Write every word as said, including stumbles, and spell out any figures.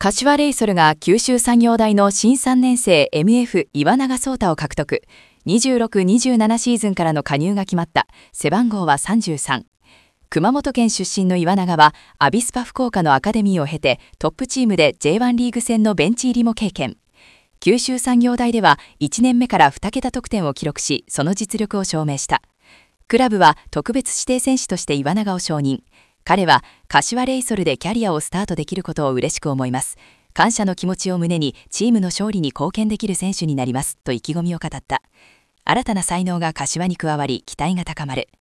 柏レイソルが九州産業大の新さんねん生 エムエフ 岩永壮太を獲得。にじゅうろく、にじゅうななシーズンからの加入が決まった。背番号はさんじゅうさん。熊本県出身の岩永はアビスパ福岡のアカデミーを経てトップチームで ジェイワン リーグ戦のベンチ入りも経験。九州産業大ではいちねんめからに桁得点を記録し、その実力を証明した。クラブは特別指定選手として岩永を承認。彼は柏レイソルでキャリアをスタートできることを嬉しく思います。感謝の気持ちを胸にチームの勝利に貢献できる選手になりますと意気込みを語った。新たな才能が柏に加わり期待が高まる。